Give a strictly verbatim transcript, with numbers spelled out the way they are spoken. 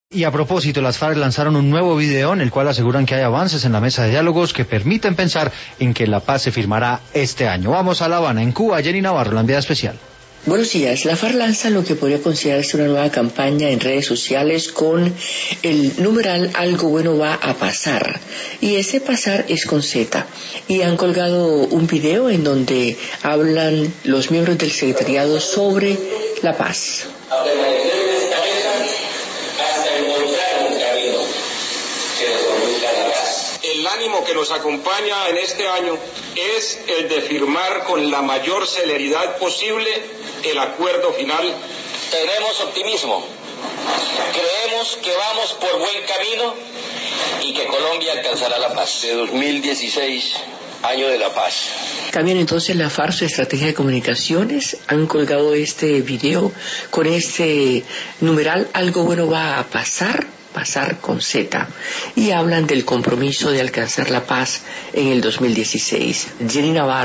Y a propósito, las FARC lanzaron un nuevo video en el cual aseguran que hay avances en la mesa de diálogos que permiten pensar en que la paz se firmará este año. Vamos a La Habana, en Cuba. Jenny Navarro, la enviada especial. Buenos días. La FARC lanza lo que podría considerarse una nueva campaña en redes sociales con el numeral "Algo bueno va a pasar", y ese pasar es con Z, y han colgado un video en donde hablan los miembros del secretariado sobre la paz. El ánimo que nos acompaña en este año es el de firmar con la mayor celeridad posible el acuerdo final. Tenemos optimismo, creemos que vamos por buen camino y que Colombia alcanzará la paz. De dos mil dieciséis, año de la paz. Cambian entonces la FARC su estrategia de comunicaciones, han colgado este video con este numeral "Algo bueno va a pasar", pasar con Z, y hablan del compromiso de alcanzar la paz en el dos mil dieciséis. Jenny Navarro.